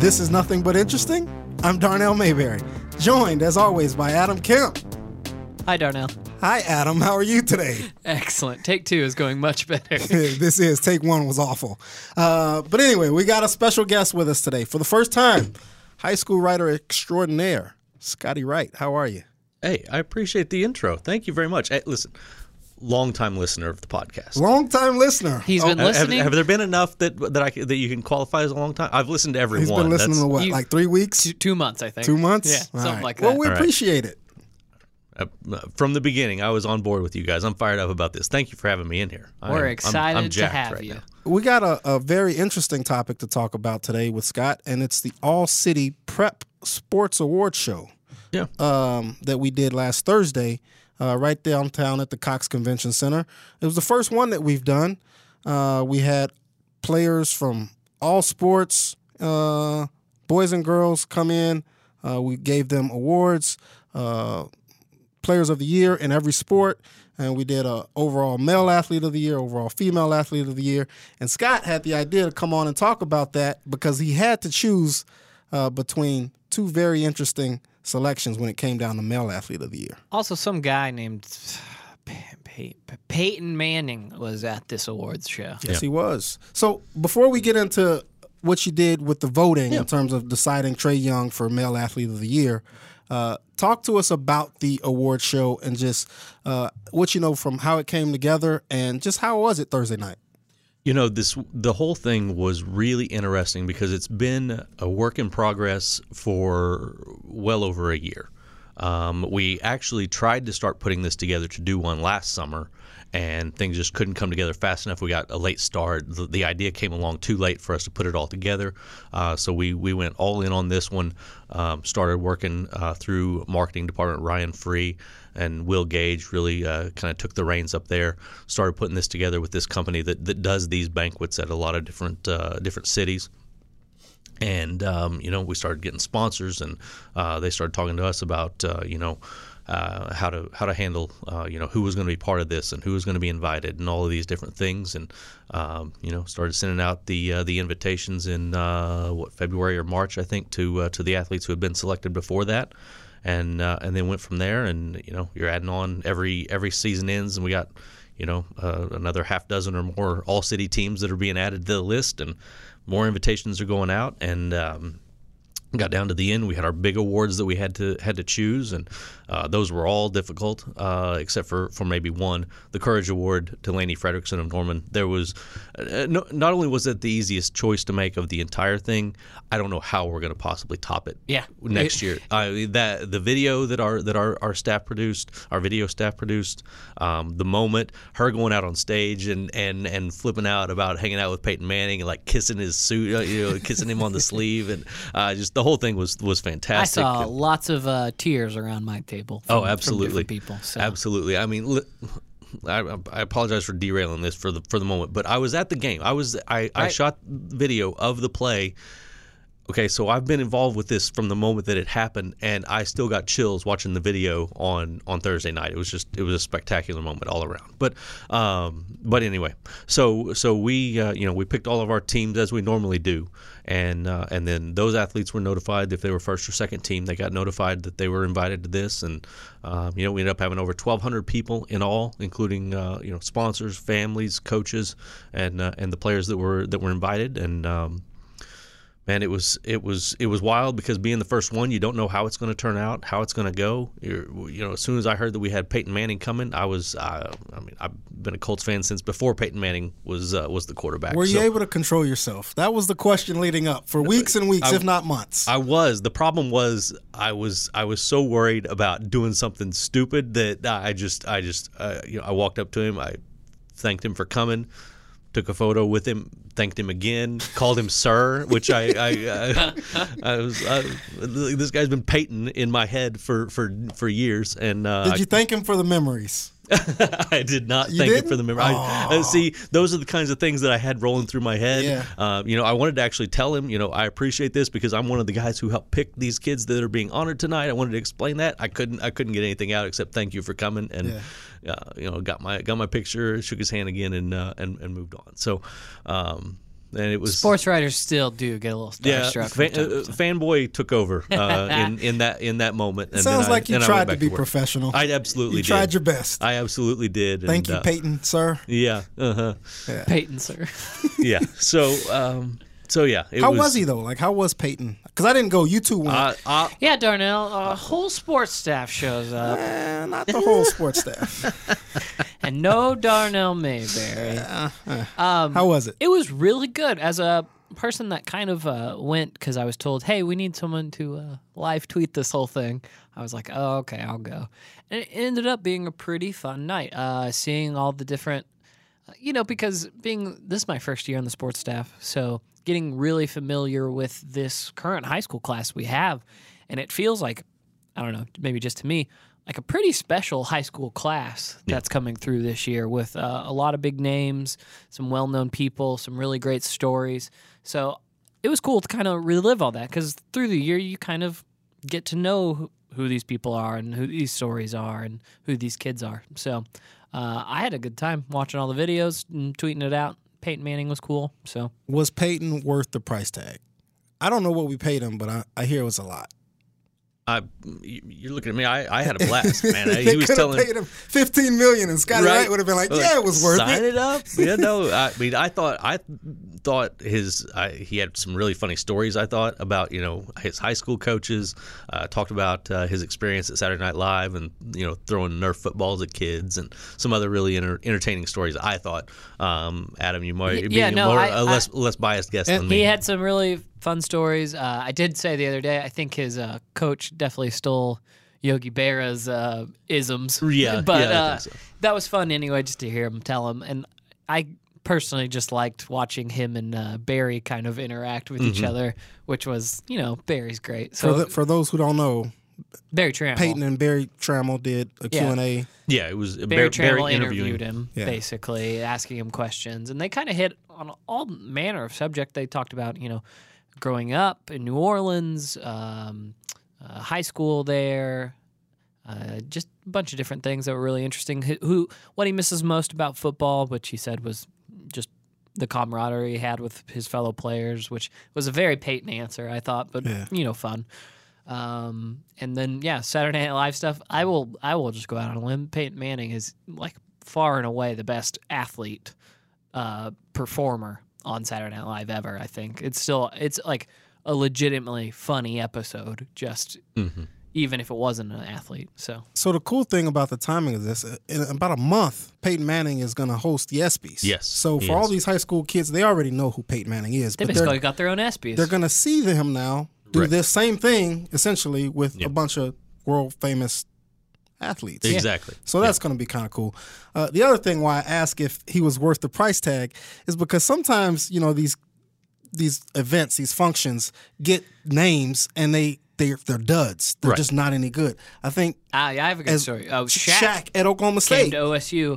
This is Nothing But Interesting. I'm Darnell Mayberry, joined as always by Adam Kemp. Hi, Darnell. Hi, Adam. How are you today? Excellent. Take 2 is going much better. This is. Take 1 was awful. But anyway, we got a special guest with us today. For the first time, high school writer extraordinaire, Scotty Wright. How are you? Hey, I appreciate the intro. Thank you very much. Hey, listen, long-time listener of the podcast. Long-time listener. He's been listening. Have there been enough that you can qualify as a long time? I've listened to every He's one. been listening to what, like 3 weeks? 2 months, I think. 2 months? Yeah, All something right. like that. Well, we appreciate it. From the beginning, I was on board with you guys. I'm fired up about this. Thank you for having me in here. We're excited I'm to jacked have right you. now. We got a very interesting topic to talk about today with Scott, and it's the All-City Prep Sports Award Show. Yeah. That we did last Thursday right downtown at the Cox Convention Center. It was the first one that we've done. We had players from all sports, boys and girls, come in. We gave them awards, Players of the Year in every sport, and we did a overall male athlete of the year, overall female athlete of the year. And Scott had the idea to come on and talk about that because he had to choose between two very interesting selections when it came down to male athlete of the year. Also, some guy named Peyton Manning was at this awards show. Yes, he was. So before we get into what you did with the voting in terms of deciding Trae Young for male athlete of the year, talk to us about the award show and just what you know from how it came together and just how was it Thursday night? You know, the whole thing was really interesting because it's been a work in progress for well over a year. We actually tried to start putting this together to do one last summer, and things just couldn't come together fast enough. We got a late start. The idea came along too late for us to put it all together. So we went all in on this one, started working through marketing department. Ryan Free and Will Gage really kind of took the reins up there, started putting this together with this company that does these banquets at a lot of different cities. And, we started getting sponsors, and they started talking to us about, how to handle, who was going to be part of this and who was going to be invited and all of these different things. And, started sending out the invitations in, February or March, I think, to the athletes who had been selected before that. And then went from there, and, you're adding on every season ends, and we got, another half dozen or more all-city teams that are being added to the list, and more invitations are going out, and got down to the end. We had our big awards that we had to choose, and those were all difficult, except for maybe one, the Courage Award to Laney Fredrickson of Norman. There was not only was it the easiest choice to make of the entire thing, I don't know how we're going to possibly top it. Next year. The video that our staff produced, our video staff produced, the moment, her going out on stage and flipping out about hanging out with Peyton Manning and like kissing his suit, kissing him on the sleeve, and just the whole thing was fantastic. I saw lots of tears around my table. Absolutely. From different people. So. Absolutely. I mean, I apologize for derailing this for the moment, but I was at the game. I shot video of the play. Okay, so I've been involved with this from the moment that it happened, and I still got chills watching the video on Thursday night. It was a spectacular moment all around. But anyway, so we picked all of our teams as we normally do, and then those athletes were notified if they were first or second team. They got notified that they were invited to this, and we ended up having over 1,200 people in all, including sponsors, families, coaches, and the players that were invited, and. Man, it was wild because being the first one, you don't know how it's going to turn out, how it's going to go. As soon as I heard that we had Peyton Manning coming, I've been a Colts fan since before Peyton Manning was the quarterback. Were you able to control yourself? That was the question leading up for weeks and weeks, if not months. I was. The problem was I was so worried about doing something stupid that I walked up to him, I thanked him for coming. Took a photo with him, thanked him again, called him sir, which I was. This guy's been Peyton in my head for years. And did you thank him for the memories? I did not thank him for the memory. See, those are the kinds of things that I had rolling through my head. Yeah. I wanted to actually tell him, I appreciate this because I'm one of the guys who helped pick these kids that are being honored tonight. I wanted to explain that. I couldn't get anything out except thank you for coming, and got my picture, shook his hand again, and moved on. So. and it was Sports writers still do get a little starstruck. from time to time. fanboy took over in that moment. And Sounds like you then I tried went to back be work. professional. I absolutely You did. tried your best. I absolutely did. Thank you, Peyton, sir. Yeah. Peyton, sir. Yeah. So yeah. How was he though? Like, how was Peyton? Because I didn't go. You two went. Yeah, Darnell, whole sports staff shows up. Not the whole sports staff. And no Darnell Mayberry. How was it? It was really good. As a person that kind of went because I was told, hey, we need someone to live tweet this whole thing. I was like, oh, okay, I'll go. And it ended up being a pretty fun night. Seeing all the different, because this is my first year on the sports staff, so getting really familiar with this current high school class we have. And it feels like, I don't know, maybe just to me, like a pretty special high school class that's coming through this year with a lot of big names, some well-known people, some really great stories. So it was cool to kind of relive all that because through the year you kind of get to know who these people are and who these stories are and who these kids are. So I had a good time watching all the videos and tweeting it out. Peyton Manning was cool. So Was Peyton worth the price tag? I don't know what we paid him, but I hear it was a lot. You're looking at me. I had a blast, man. They He was could have telling. paid him $15 million, and Scotty Wright would have been like, "Yeah, it was worth Sign it." it up. Yeah, no. I mean, I thought he had some really funny stories. I thought about his high school coaches. Talked about his experience at Saturday Night Live and throwing Nerf footballs at kids and some other really entertaining stories. I thought. Adam, you might be less biased guest than me. He had some really fun stories. I did say the other day, I think his coach definitely stole Yogi Berra's isms. Yeah, but I think so. that was fun anyway, just to hear him tell them. And I personally just liked watching him and Barry kind of interact with each other, which was, Barry's great. So For those who don't know, Barry Trammell. Peyton and Barry Trammell did a Q&A. Yeah, it was Barry Trammell Barry interviewed him, Yeah. basically, asking him questions. And they kind of hit on all manner of subject. They talked about, growing up in New Orleans, high school there, just a bunch of different things that were really interesting. What he misses most about football, which he said was just the camaraderie he had with his fellow players, which was a very Peyton answer, I thought, but fun. And then Saturday Night Live stuff. I will just go out on a limb. Peyton Manning is like far and away the best athlete performer on Saturday Night Live ever. I think it's like a legitimately funny episode. Just even if it wasn't an athlete. So the cool thing about the timing of this, in about a month, Peyton Manning is going to host the ESPYs. Yes, So for all these high school kids, they already know who Peyton Manning is. they basically got their own ESPYs. They're going to see him now do Right. this same thing, essentially, with a bunch of world-famous athletes. Exactly. So that's going to be kind of cool. The other thing why I ask if he was worth the price tag is because sometimes, these events, these functions get names and they're duds. They're just not any good. I think I have a good story. Oh, Shaq at Oklahoma came State. to OSU.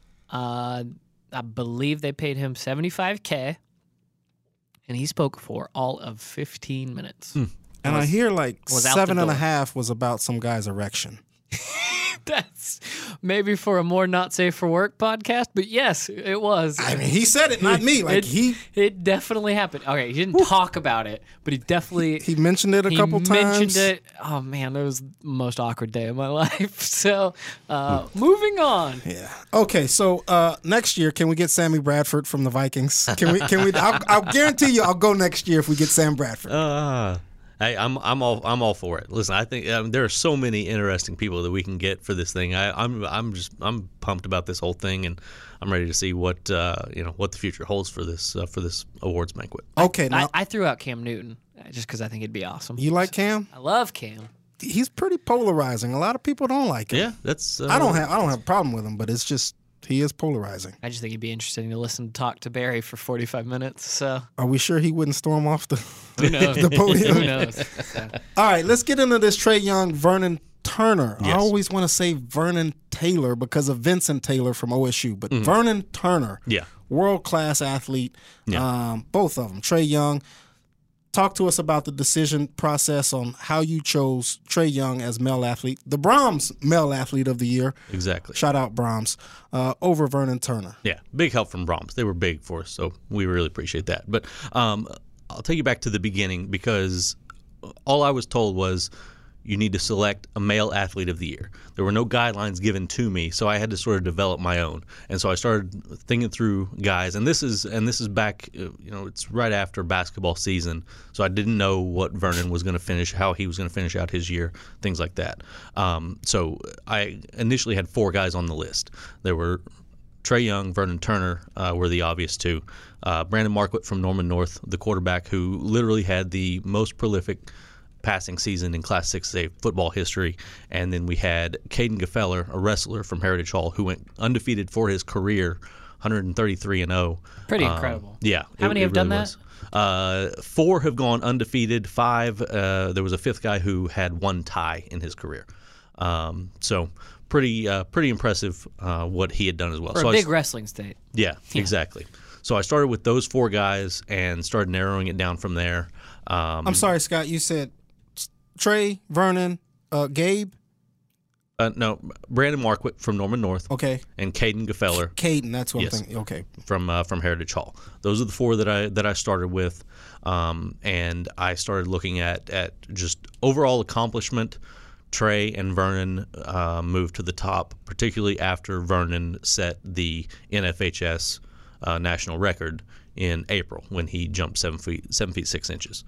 I believe they paid him $75K, and he spoke for all of 15 minutes. And I hear was out the 7.5 was about some guy's erection. That's maybe for a more not safe for work podcast, but yes, it was. I mean, he said it, not me. Like it definitely happened. Okay, he didn't talk about it, but he definitely he mentioned it a couple times. mentioned it. Oh man, it was the most awkward day of my life. So, moving on. Yeah. Okay. So next year, can we get Sammy Bradford from the Vikings? Can we? I'll guarantee you, I'll go next year if we get Sam Bradford. Hey, I'm all for it. Listen, I think there are so many interesting people that we can get for this thing. I'm pumped about this whole thing, and I'm ready to see what the future holds for this awards banquet. Okay. Now I threw out Cam Newton just because I think it'd be awesome. you like Cam? I love Cam. He's pretty polarizing. A lot of people don't like him. Yeah, that's. I don't have a problem with him, but it's just he is polarizing. I just think it'd be interesting to listen to talk to Barry for 45 minutes. So Are we sure he wouldn't storm off the who knows? the podium? Who knows? So, All right, let's get into this Trae Young, Vernon Turner. I Yes. always want to say Vernon Taylor because of Vincent Taylor from OSU, but Vernon Turner, Yeah. world-class athlete, Yeah. both of them. Trae Young, talk to us about the decision process on how you chose Trae Young as male athlete, the Brahms male athlete of the year. Exactly. Shout out Brahms, over Vernon Turner. Yeah, big help from Brahms. They were big for us, so we really appreciate that. But I'll take you back to the beginning, because all I was told was you need to select a male athlete of the year. There were no guidelines given to me, so I had to sort of develop my own. And so I started thinking through guys, and this is back, it's right after basketball season, so I didn't know what Vernon was going to finish, how he was going to finish out his year, things like that. So I initially had 4 guys on the list. There were Trae Young, Vernon Turner were the obvious 2. Brandon Marquardt from Norman North, the quarterback who literally had the most prolific passing season in Class 6A football history. And then we had Caden Gefeller, a wrestler from Heritage Hall, who went undefeated for his career, 133-0. Pretty incredible. Yeah. How many have done that? 4 have gone undefeated. 5, there was a 5th guy who had 1 tie in his career. So pretty impressive what he had done as well. For a big wrestling state. Yeah, exactly. So I started with those 4 guys and started narrowing it down from there. I'm sorry, Scott, you said Trae, Vernon, Gabe? No, Brandon Marquardt from Norman North. Okay. And Caden Gefeller. Caden, that's what I'm thinking. Okay. From Heritage Hall. Those are the 4 that I started with, and I started looking at just overall accomplishment. Trae and Vernon moved to the top, particularly after Vernon set the NFHS national record in April when he jumped 7 feet 6 inches.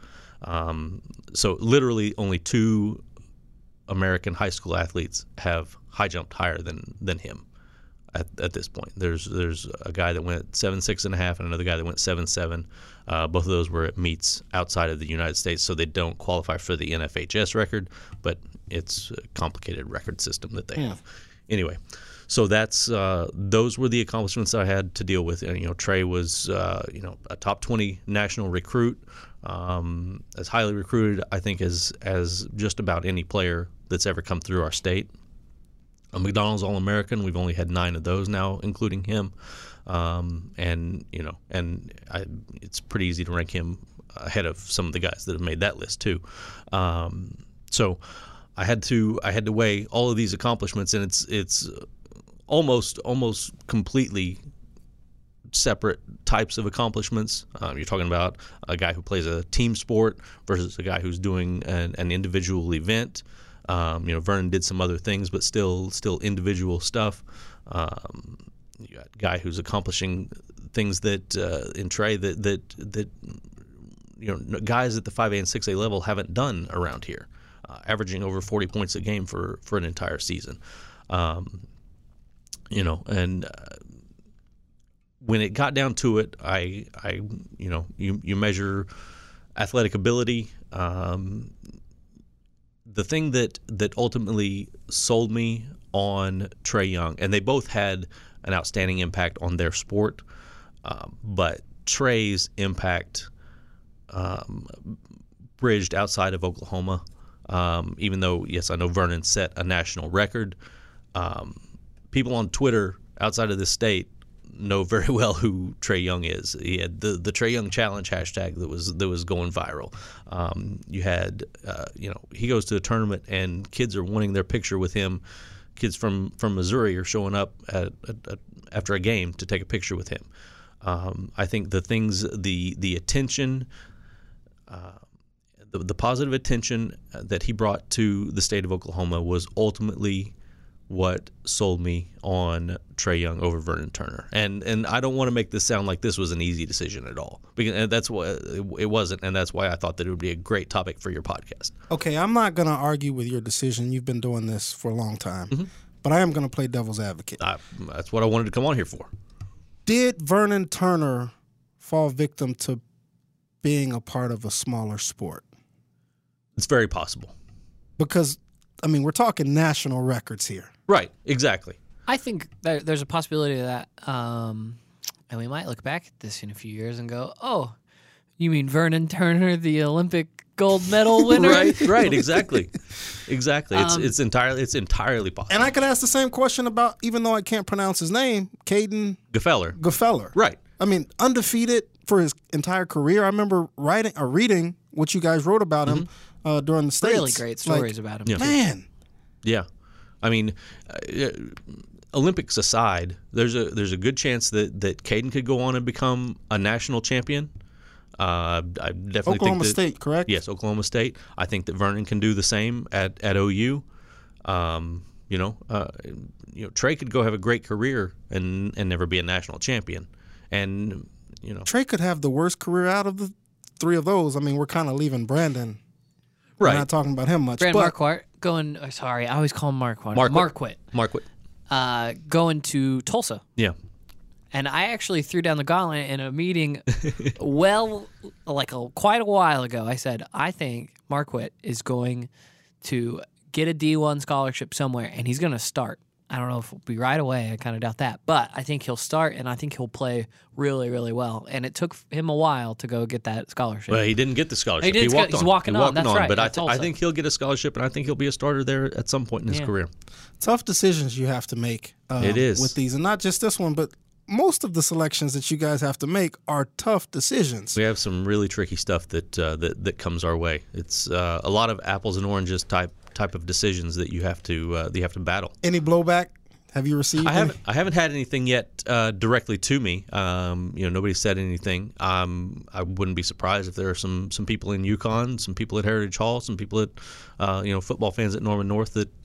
So literally only 2 American high school athletes have high jumped higher than him at this point. There's a guy that went 7.6.5 and another guy that went 7.7. Both of those were at meets outside of the United States, so they don't qualify for the NFHS record, but it's a complicated record system that they have. Anyway, so that's those were the accomplishments that I had to deal with. And, Trae was a top 20 national recruit, as highly recruited, I think, as just about any player that's ever come through our state. A McDonald's All-American. We've only had 9 of those now, including him. It's pretty easy to rank him ahead of some of the guys that have made that list too. So I had to weigh all of these accomplishments, and it's almost completely separate types of accomplishments. You're talking about a guy who plays a team sport versus a guy who's doing an individual event. Vernon did some other things, but still individual stuff. You got a guy who's accomplishing things that in Trae that guys at the 5A and 6A level haven't done around here, averaging over 40 points a game for an entire season. When it got down to it, you measure athletic ability. The thing that ultimately sold me on Trae Young, and they both had an outstanding impact on their sport, but Trae's impact bridged outside of Oklahoma. Even though, yes, I know Vernon set a national record, people on Twitter outside of this state know very well who Trae Young is. He had the Trae Young Challenge hashtag that was going viral. You had he goes to a tournament and kids are wanting their picture with him. Kids from Missouri are showing up after a game to take a picture with him. I think the attention, the positive attention that he brought to the state of Oklahoma was ultimately what sold me on Trae Young over Vernon Turner. And I don't want to make this sound like this was an easy decision at all, because that's what it wasn't, and that's why I thought that it would be a great topic for your podcast. Okay, I'm not going to argue with your decision. You've been doing this for a long time, but I am going to play devil's advocate. That's what I wanted to come on here for. Did Vernon Turner fall victim to being a part of a smaller sport? It's very possible. Because, we're talking national records here. Right, exactly. I think there's a possibility of that. And we might look back at this in a few years and go, oh, you mean Vernon Turner, the Olympic gold medal winner? right, exactly. It's entirely possible. And I could ask the same question about, even though I can't pronounce his name, Caden Gefeller. Gefeller. Right. Undefeated for his entire career. I remember reading what you guys wrote about him during the States. Really great stories about him. Yeah. Man, Yeah, I mean, Olympics aside, there's a good chance that Caden could go on and become a national champion. I definitely Oklahoma think that, State, correct? Yes, Oklahoma State. I think that Vernon can do the same at OU. Trey could go have a great career and never be a national champion. And Trey could have the worst career out of the three of those. I mean, we're kind of leaving Brandon. right, We're not talking about him much. Brandon but Marquardt going. Sorry, I always call him Marquardt. Marquardt. Going to Tulsa. Yeah, And I actually threw down the gauntlet in a meeting quite a while ago. I said, I think Marquardt is going to get a D1 scholarship somewhere, and he's going to start. I don't know if it'll be right away. I kind of doubt that. But I think he'll start, and I think he'll play really, really well. And it took him a while to go get that scholarship. well, he didn't get the scholarship. He's walking on. That's right. But That's I think he'll get a scholarship, and I think he'll be a starter there at some point in his career. tough decisions you have to make It is. with these. And not just this one, but most of the selections that you guys have to make are tough decisions. We have some really tricky stuff that comes our way. It's a lot of apples and oranges type of decisions that you have to battle. Any blowback? Have you received? I haven't had anything yet directly to me. Nobody said anything. I wouldn't be surprised if there are some people in UConn, some people at Heritage Hall, some people at football fans at Norman North that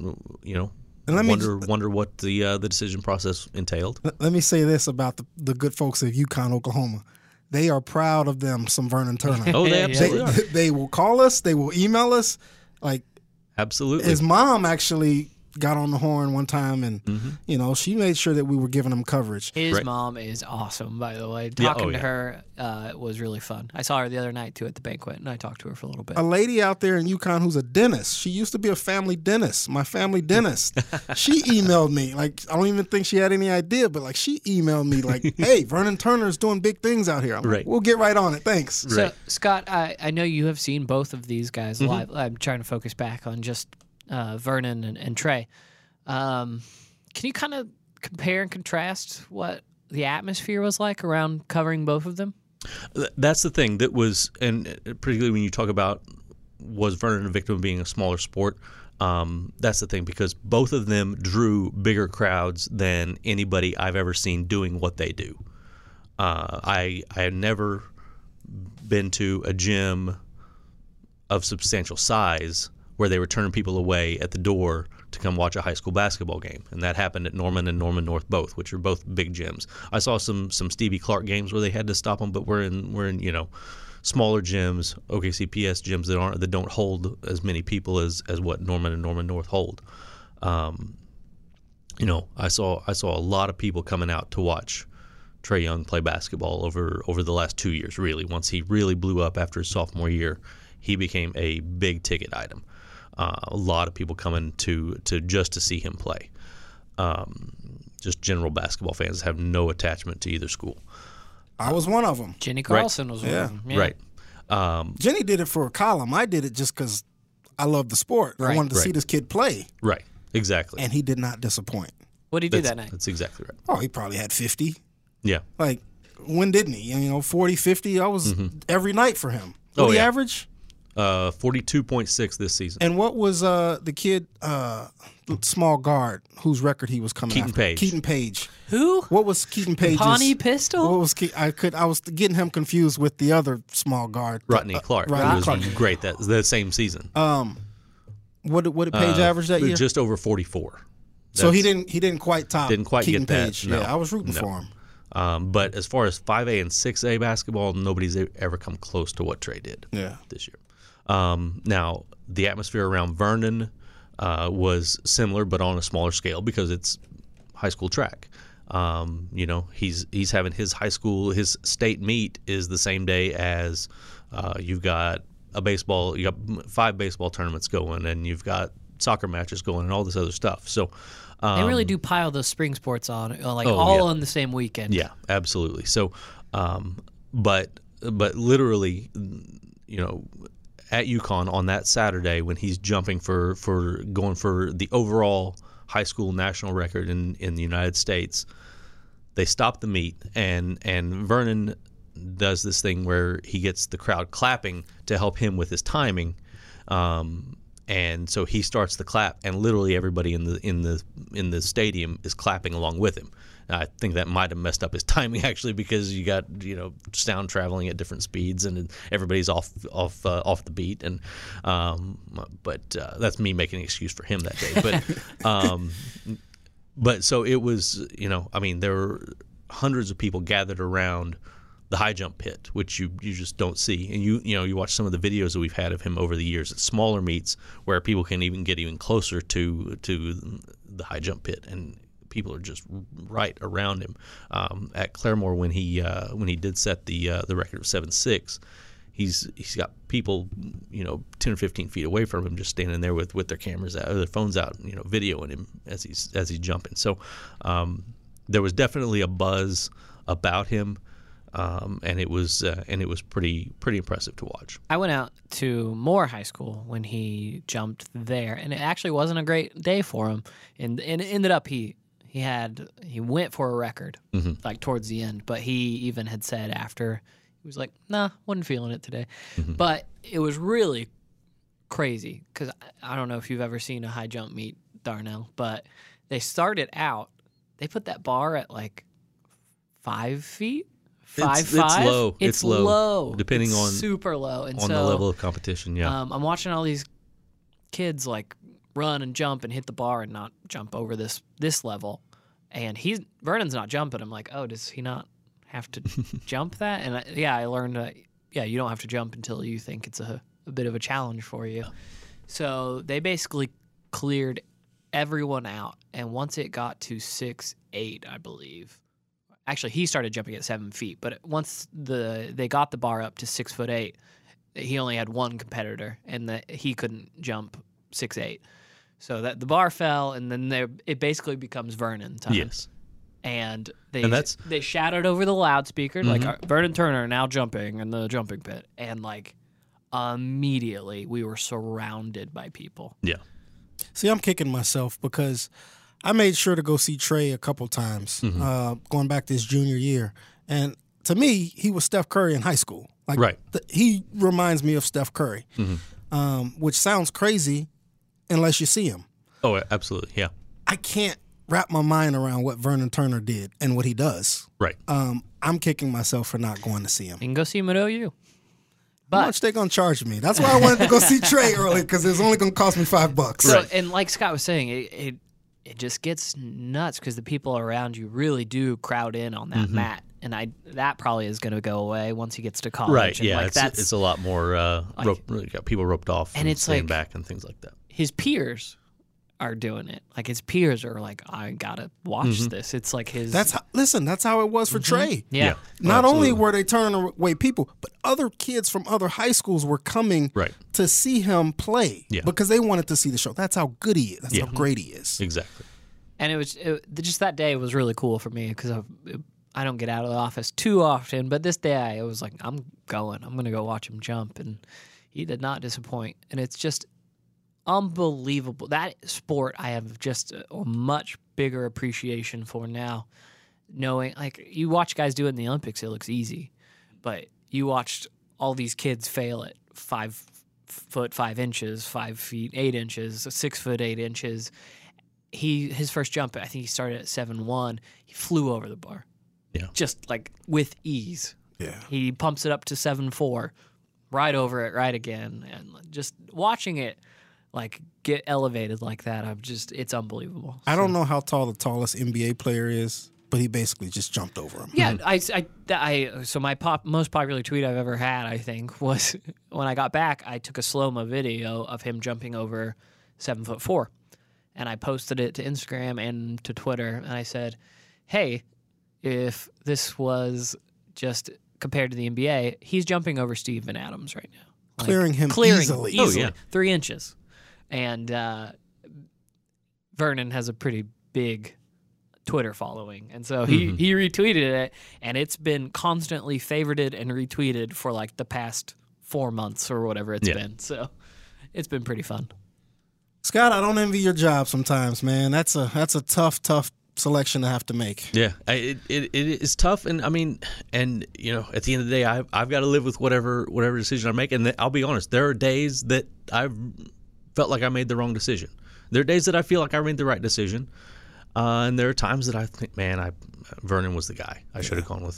wonder what the decision process entailed. Let me say this about the good folks of UConn, Oklahoma. They are proud of them some Vernon Turner. Oh, they absolutely are. They will call us. They will email us. Like Absolutely. his mom actually got on the horn one time, and she made sure that we were giving him coverage. His Right. mom is awesome, by the way. Yeah, Talking oh, to yeah. her was really fun. I saw her the other night, too, at the banquet, and I talked to her for a little bit. A lady out there in UConn who's a dentist. She used to be a family dentist, my family dentist. She emailed me. Like, I don't even think she had any idea, but like she emailed me like, hey, Vernon Turner's doing big things out here. I'm Right. like, we'll get right on it. Thanks. So, Right. Scott, I know you have seen both of these guys Mm-hmm. live. I'm trying to focus back on just Vernon and Trey. Can you kind of compare and contrast what the atmosphere was like around covering both of them? That's the thing that was, and particularly when you talk about was Vernon a victim of being a smaller sport, that's the thing, because both of them drew bigger crowds than anybody I've ever seen doing what they do. I had never been to a gym of substantial size where they were turning people away at the door to come watch a high school basketball game, and that happened at Norman and Norman North both, which are both big gyms. I saw some Stevie Clark games where they had to stop them, but we're in smaller gyms, OKCPS gyms that don't hold as many people as what Norman and Norman North hold. I saw a lot of people coming out to watch Trey Young play basketball over the last 2 years. Really, once he really blew up after his sophomore year, he became a big ticket item. A lot of people coming to just to see him play. Just general basketball fans have no attachment to either school. I was one of them. Jenny Carlson was one Yeah. of them. Yeah. Right. Jenny did it for a column. I did it just because I love the sport. I Right. wanted to see Right. this kid play, Right. Exactly. and he did not disappoint. What did he do that night? That's exactly right. Oh, he probably had 50. Yeah. Like, when didn't he? 40, 50. I was every night for him. Oh, What the yeah. average? 42.6 this season. And what was the kid, small guard, whose record he was coming Keaton after? Page. Keaton Page. Who? What was Keaton Page's? Pawnee Pistol? What was I was getting him confused with the other small guard, Rodney Clark. Rodney Who was Clark. great that same season. What did Page average that year? Just over 44. So he didn't quite top. Didn't quite Keaton get that, Page. no. Yeah, I was rooting for him. But as far as 5A and 6A basketball, nobody's ever come close to what Trey did Yeah. this year. Now, the atmosphere around Vernon was similar, but on a smaller scale because it's high school track. He's having his state meet is the same day as you've got you got 5 baseball tournaments going, and you've got soccer matches going, and all this other stuff. So They really do pile those spring sports on, all yeah. on the same weekend. yeah, absolutely. So, but literally, at UConn on that Saturday when he's jumping for going for the overall high school national record in the United States, they stopped the meet, and Vernon does this thing where he gets the crowd clapping to help him with his timing. And so he starts the clap, and literally everybody in the stadium is clapping along with him. I think that might have messed up his timing actually, because you got sound traveling at different speeds, and everybody's off the beat. And but that's me making an excuse for him that day. But so it was. I mean, there were hundreds of people gathered around the high jump pit, which you just don't see. And you watch some of the videos that we've had of him over the years at smaller meets where people can even get even closer to the high jump pit, and people are just right around him. At Claremore, when he did set the record of 7.6, he's got people 10 or 15 feet away from him, just standing there with their cameras out, or their phones out, videoing him as he's jumping. So there was definitely a buzz about him. And it was pretty impressive to watch. I went out to Moore High School when he jumped there, and it actually wasn't a great day for him. And it ended up he went for a record like towards the end, but he even had said after, he was like, "Nah, wasn't feeling it today." But it was really crazy because I don't know if you've ever seen a high jump meet, Darnell, but they started out. They put that bar at like 5 feet. It's low. It's low. Depending on super low, and on the level of competition. Yeah, I'm watching all these kids like run and jump and hit the bar and not jump over this level, and Vernon's not jumping. I'm like, oh, does he not have to jump that? And I learned that you don't have to jump until you think it's a bit of a challenge for you. So they basically cleared everyone out, and once it got to 6'8", I believe. Actually, he started jumping at 7 feet, but once they got the bar up to 6'8", he only had one competitor, and he couldn't jump 6'8". So that the bar fell, and then it basically becomes Vernon time. Yes. And they shouted over the loudspeaker, like, Vernon Turner now jumping in the jumping pit. And, like, immediately we were surrounded by people. Yeah. See, I'm kicking myself because I made sure to go see Trey a couple times, going back to his junior year. And to me, he was Steph Curry in high school. Like, right. He reminds me of Steph Curry, which sounds crazy unless you see him. Oh, absolutely, yeah. I can't wrap my mind around what Vernon Turner did and what he does. Right. I'm kicking myself for not going to see him. You can go see him at OU. How much they going to charge me? That's why I wanted to go see Trey early, because it was only going to cost me $5. So, right. And like Scott was saying, it just gets nuts because the people around you really do crowd in on that mat. And that probably is going to go away once he gets to college. Right, and yeah. like it's a lot more got people roped off and it's staying like, back and things like that. His peers are doing it. Like, his peers are like, I got to watch this. It's like his... That's how it was for Trey. Yeah. Not only were they turning away people, but other kids from other high schools were coming to see him play because they wanted to see the show. That's how good he is. That's how great he is. Exactly. And just that day was really cool for me because I don't get out of the office too often, but this day I was like, I'm going to go watch him jump, and he did not disappoint. And it's just unbelievable. That sport I have just a much bigger appreciation for now, knowing, like, you watch guys do it in the Olympics, it looks easy, but you watched all these kids fail at 5 foot 5 inches, 5 feet 8 inches, 6 foot 8 inches. His first jump, I think he started at 7'1". He flew over the bar. Yeah. Just like with ease. Yeah. He pumps it up to 7'4", right over it, right again. And just watching it like get elevated like that, it's unbelievable. I don't know how tall the tallest NBA player is, but he basically just jumped over him. Yeah, so my most popular tweet I've ever had, I think, was when I got back, I took a slow-mo video of him jumping over 7'4", and I posted it to Instagram and to Twitter, and I said, hey, if this was just compared to the NBA, he's jumping over Steven Adams right now. Like, clearing him easily. Oh, yeah. 3 inches. And Vernon has a pretty big Twitter following, and so he retweeted it, and it's been constantly favorited and retweeted for like the past 4 months or whatever it's been. So it's been pretty fun. Scott, I don't envy your job sometimes, man. That's a tough selection to have to make. Yeah, it is tough, and I mean, and at the end of the day, I've got to live with whatever decision I make, and I'll be honest, there are days that I've felt like I made the wrong decision. There are days that I feel like I made the right decision, and there are times that I think, man, Vernon was the guy. I should have gone with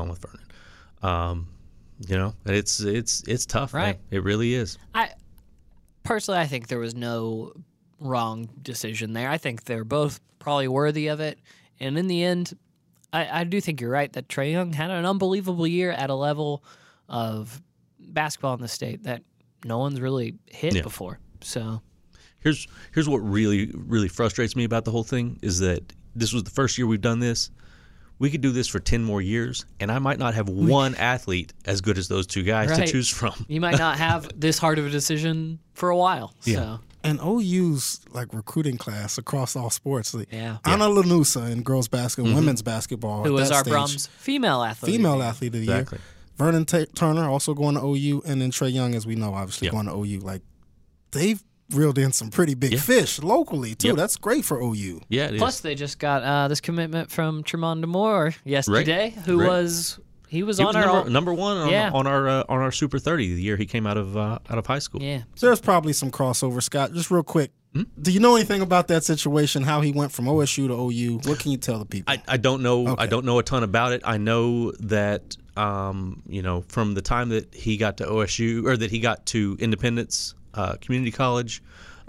Vernon. And it's tough, right? Man. It really is. Personally, I think there was no wrong decision there. I think they're both probably worthy of it. And in the end, I do think you're right that Trae Young had an unbelievable year at a level of basketball in the state that no one's really hit before. So here's what really, really frustrates me about the whole thing is that this was the first year we've done this. We could do this for 10 more years, and I might not have one athlete as good as those two guys to choose from. You might not have this hard of a decision for a while. Yeah. So. And OU's recruiting class across all sports. Yeah. Anna Lanusa in girls basketball, women's basketball. Who was our stage. Brahms female athlete. Female athlete of the Exactly. year. Vernon Turner also going to OU, and then Trae Young, as we know, obviously going to OU. They've reeled in some pretty big fish locally too. Yep. That's great for OU. Yeah, it is. Plus, they just got this commitment from Tremonda Moore yesterday, who was on our number one on our Super 30 the year he came out of high school. Yeah. There's probably some crossover, Scott. Just real quick, do you know anything about that situation? How he went from OSU to OU? What can you tell the people? I don't know. Okay. I don't know a ton about it. I know that from the time that he got to OSU or that he got to Independence Community College,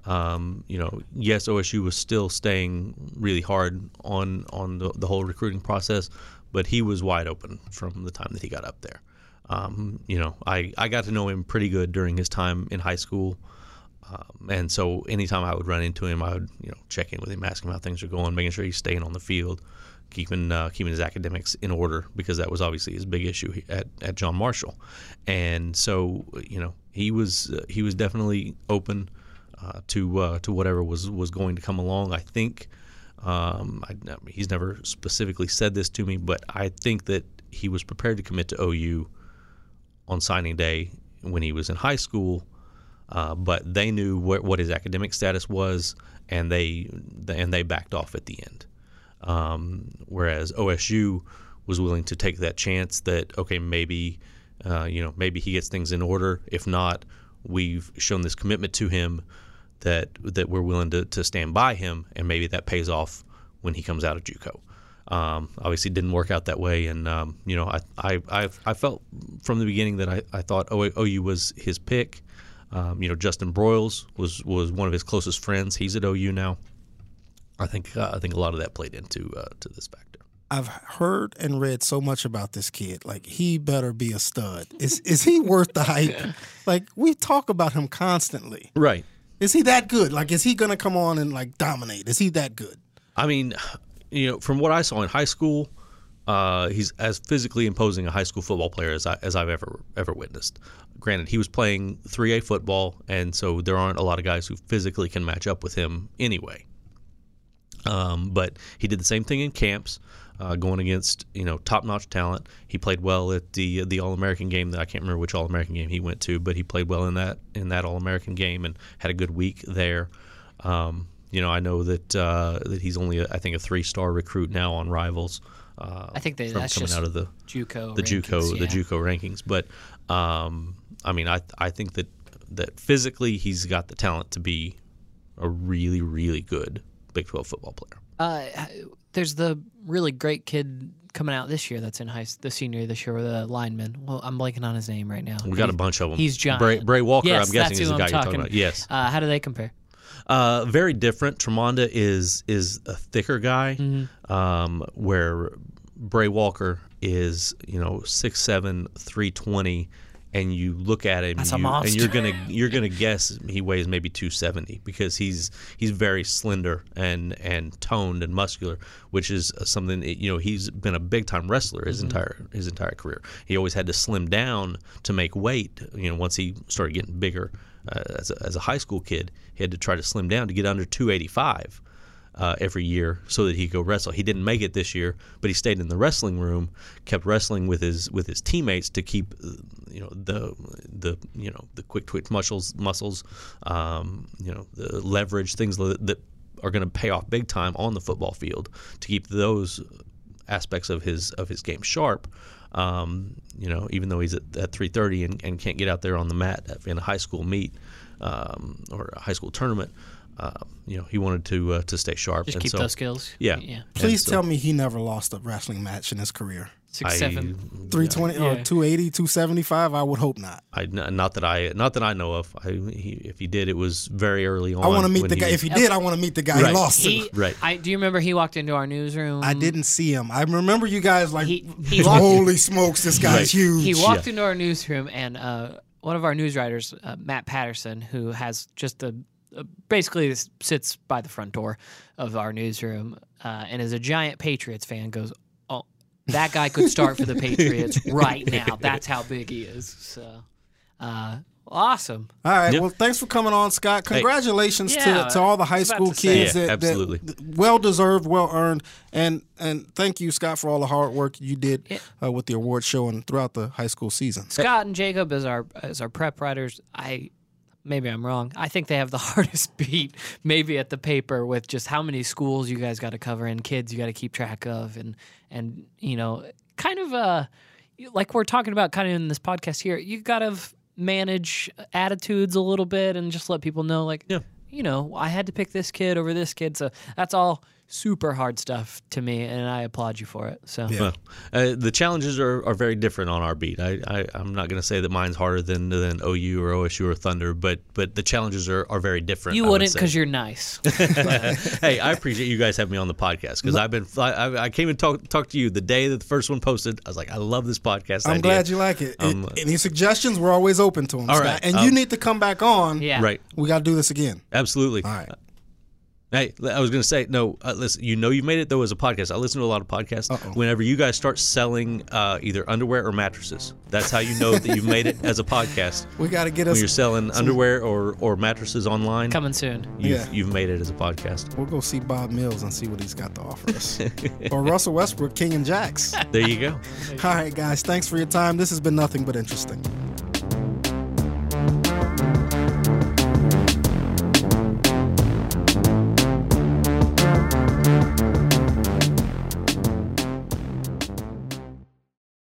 yes, OSU was still staying really hard on the whole recruiting process, but he was wide open from the time that he got up there. I got to know him pretty good during his time in high school. And so anytime I would run into him, I would, check in with him, ask him how things are going, making sure he's staying on the field, keeping his academics in order, because that was obviously his big issue at John Marshall. And so, he was definitely open to whatever was going to come along. I think he's never specifically said this to me, but I think that he was prepared to commit to OU on signing day when he was in high school. But they knew what his academic status was, and they backed off at the end. Whereas OSU was willing to take that chance that, okay, maybe he gets things in order. If not, we've shown this commitment to him that we're willing to stand by him, and maybe that pays off when he comes out of JUCO. Obviously, it didn't work out that way, and I felt from the beginning that I thought OU was his pick. Justin Broyles was one of his closest friends. He's at OU now. I think a lot of that played into to this factor. I've heard and read so much about this kid. He better be a stud. Is he worth the hype? We talk about him constantly. Right. Is he that good? Is he going to come on and dominate? Is he that good? I mean, from what I saw in high school, he's as physically imposing a high school football player as I've ever witnessed. Granted, he was playing 3A football, and so there aren't a lot of guys who physically can match up with him anyway. But he did the same thing in camps, going against top-notch talent. He played well at the All-American game. That I can't remember which All-American game he went to, but he played well in that All-American game and had a good week there. I know that he's only I think a 3-star recruit now on Rivals. I think that's coming just out of the JUCO rankings. But I think that physically he's got the talent to be a really, really good Big 12 football player. There's the really great kid coming out this year that's in the senior this year with a lineman. Well, I'm blanking on his name right now. We got a bunch of them. He's giant. Bray Walker, yes, I'm guessing, that's is the who guy I'm you're talking about. Yes. How do they compare? Very different. Tremonda is a thicker guy, where Bray Walker is 6'7", 320, and you look at him and you're gonna guess he weighs maybe 270 because he's very slender and toned and muscular, which is something he's been a big time wrestler his entire career. He always had to slim down to make weight. Once he started getting bigger as a high school kid, he had to try to slim down to get under 285 every year so that he could go wrestle. He didn't make it this year, but he stayed in the wrestling room, kept wrestling with his teammates to keep the quick twitch muscles, the leverage, things that are going to pay off big time on the football field to keep those aspects of his game sharp. Even though he's at 3:30 and can't get out there on the mat in a high school meet or a high school tournament, he wanted to stay sharp. Just keep those skills. Yeah. Please tell me he never lost a wrestling match in his career. 6'7", 320 or 280, 275. I would hope not. Not that I know of. If he did, it was very early on. I want to meet the guy. If he did, I want to meet the guy he lost to. Right. Do you remember he walked into our newsroom? I didn't see him. I remember you guys like, He holy smokes, this guy's huge. He walked into our newsroom, and one of our news writers, Matt Patterson, who has just basically sits by the front door of our newsroom and is a giant Patriots fan, goes, "Oh, that guy could start for the Patriots right now. That's how big he is." So, awesome. All right. Well, thanks for coming on, Scott. Congratulations to all the high school kids. Absolutely. Well deserved, well earned, and thank you, Scott, for all the hard work you did with the award show and throughout the high school season. Scott and Jacob as our prep writers, maybe I'm wrong. I think they have the hardest beat maybe at the paper with just how many schools you guys got to cover and kids you got to keep track of and kind of like we're talking about kind of in this podcast here, you got to manage attitudes a little bit and just let people know I had to pick this kid over this kid. So that's all super hard stuff to me, and I applaud you for it. So the challenges are very different on our beat. I'm not going to say that mine's harder than OU or OSU or Thunder, but the challenges are very different. You wouldn't because you're nice. Hey, I appreciate you guys having me on the podcast because I came and talked to you the day that the first one posted. I was like, I love this podcast. I'm glad you like it. Any suggestions? We're always open to them. All right, and you need to come back on. Yeah, right. We got to do this again. Absolutely. All right. Hey, I was going to say, no, listen, you made it, though, as a podcast. I listen to a lot of podcasts. Uh-oh. Whenever you guys start selling either underwear or mattresses, that's how you know that you've made it as a podcast. We got to get us... When you're selling underwear or mattresses online. Coming soon. You've made it as a podcast. We'll go see Bob Mills and see what he's got to offer us. Or Russell Westbrook, King and Jacks. There you go. All right, guys. Thanks for your time. This has been nothing but interesting.